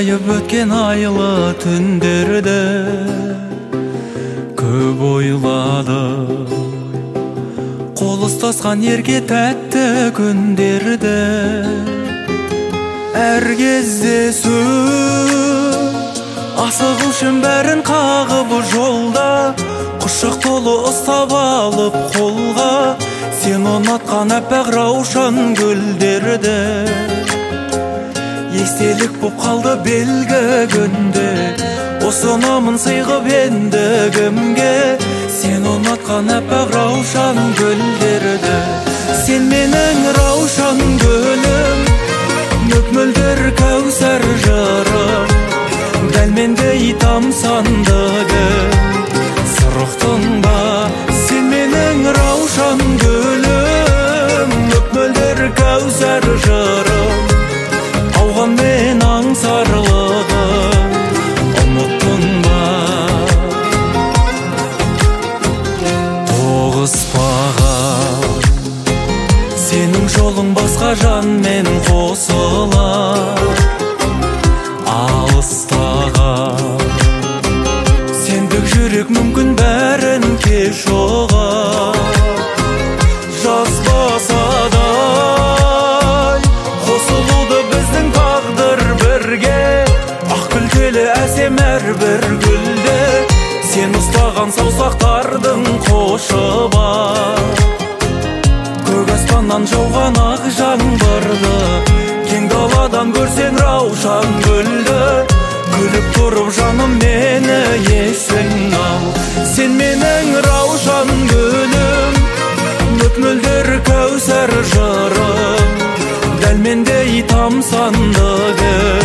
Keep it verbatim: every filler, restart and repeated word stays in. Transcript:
жайып өткен айлы түндерде көп ойладым, қол ұстасқан ерге тәтті күндерде. Әр кездесу асығушым бәрін қағып жолда, құшақ толы ұстап алып қолға, сен ұнатқан әппақ раушан гүлдерді. Естелік боп қалды белгі күнде, осынамын сыйғып ендігімге, сен ұнатқан әппақ раушан гүлдерді. Сен менің раушан гүлім, мөп-мөлдір кәусар жырым, дәл мендей тамсандығы сұрықтың ба. Сен менің раушан гүлім, мөп-мөлдір кәусар жырым, ауған мен аңсарлығым, ұмыттың ба. Тоғыспаған сенің жолың басқа жанмен қосылар, алыстаған сендік жүрек мүмкін бәрін кеш оғар. Жазбаса да қосылуды біздің тағдыр бірге, ақ күлтелі әсем әрбір гүлде, сен ұстаған саусақтардың қошы бар. Көк аспаннан жауған ақ жаңбырды, кең даладан көрсең раушан гүлді, күліп тұрып жаным мені есің ал. Сен менің раушан гүлім, мөп-мөлдір кәусар жырым, дәл мендей тамсандығы